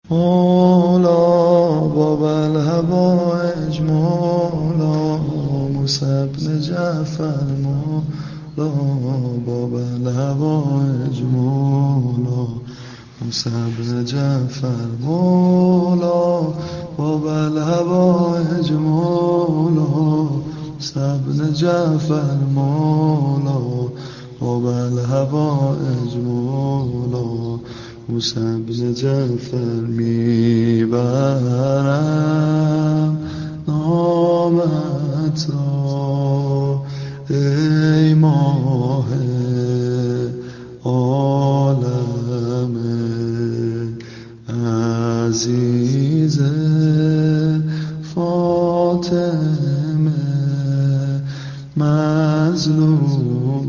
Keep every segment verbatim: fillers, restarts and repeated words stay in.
مولا باب الهوائج مولا موسى بن جعفر مولا باب الهوائج مولا موسى بن جعفر مولا باب الهوائج مولا موسى بن جعفر مولا باب الهوائج مولا موسى بن جعفر میبرم نامت را ای ماه عالم عزیز فاطمه مظلوم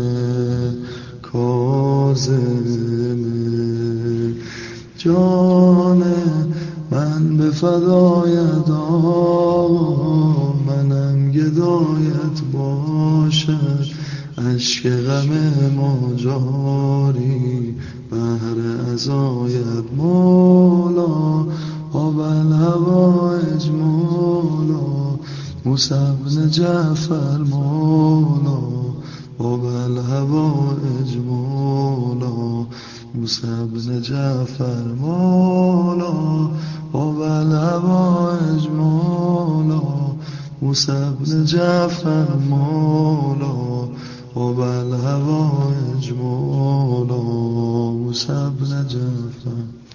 کاظم جان من به فدایت آقا منم گدایت باشد اشک غم ما جاری بهر عزایت مولا باب الهوائج مولا موسی بن جعفر مولا باب الهوائج مولا موسى بن جعفر مولا باب الهوائج مولا موسى بن جعفر مولا باب الهوائج مولا موسى بن جعفر